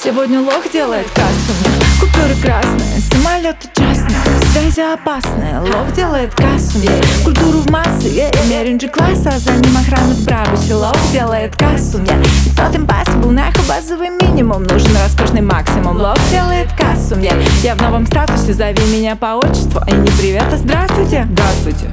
Сегодня лох делает кассу мне. Купюры красные, самолеты частные, связи опасные. Лох делает кассу мне. Культуру в массы, меринджи класса, а за ним охрана в брабусе. Лох делает кассу мне. It's not impossible, нахуй базовый минимум, нужен роскошный максимум. Лох делает кассу мне. Я в новом статусе, зови меня по отчеству, а не привет, а здравствуйте. Здравствуйте.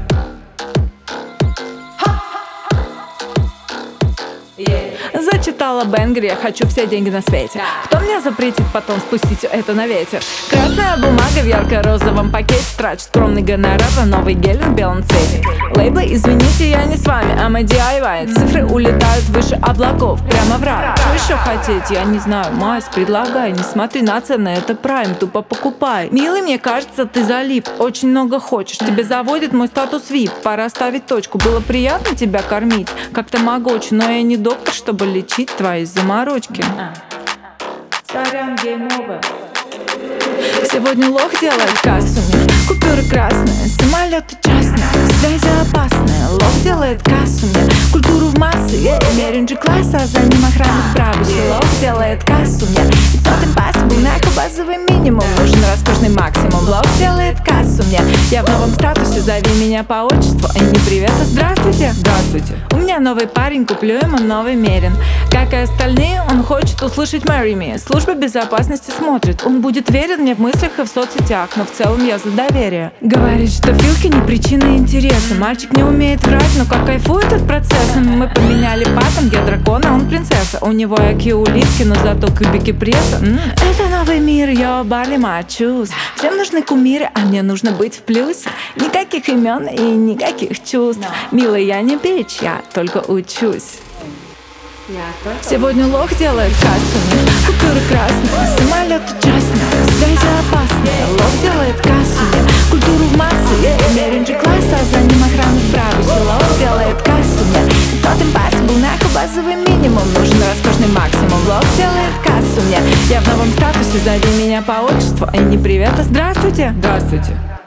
Зачитала бэнгер, я хочу все деньги на свете. Кто мне запретит потом спустить это на ветер? Красная бумага в ярко-розовом пакете, трачу скромный гонорар на новый гель в белом цвете. Лейблы, извините, я не с вами, а мы DIY. Цифры улетают выше облаков, прямо в рай. Что еще хотеть? Я не знаю, Майс, предлагай. Не смотри на цены, это прайм, тупо покупай. Милый, мне кажется, ты залип, очень много хочешь. Тебе заводит мой статус VIP, пора ставить точку. Было приятно тебя кормить, как тамагочи, но я не доктор, чтобы лечить твои заморочки. Сорян, гейм овер. Сегодня лох делает кассу мне. Купюры красные, самолеты частные, связи опасные. Лох делает кассу мне. Культуру в массы, меринджи класса, а за ним охрана в брабусе. Лох делает кассу мне. It's not impossible, нахуй базовый минимум, нужен роскошный максимум. Лох делает кассу мне. Я в новом статусе, зови меня по отчеству, а не привет, а здравствуйте. Здравствуйте. У меня новый парень, куплю ему новый мерин. Как и остальные, он хочет услышать Marry Me. Служба безопасности смотрит, он будет верен мне в мыслях и в соцсетях, но в целом я за доверие. Говорит, что филки не причина интереса. Мальчик не умеет врать, но как кайфует от процесса. Мы поменяли патом, я дракон, а он принцесса. У него IQ улитки, но зато кубики пресса. Это новый мир, я Барли Мачус. Всем нужны кумиры, а мне нужно быть в плюсе. Никаких имен и никаких чувств. Милый, я не бич, я только учусь. Сегодня лох делает кассу мне. Купюры красные, самолеты частные, связи опасные. Лох делает кассу мне. Культуру в массы, меринджи класса, а за ним охрана в брабусе. Лох делает кассу мне. It's not impossible, нахуй базовый минимум, нужен роскошный максимум. Лох делает кассу мне. Я в новом статусе, зови меня по отчеству, а не привет, а здравствуйте. Здравствуйте.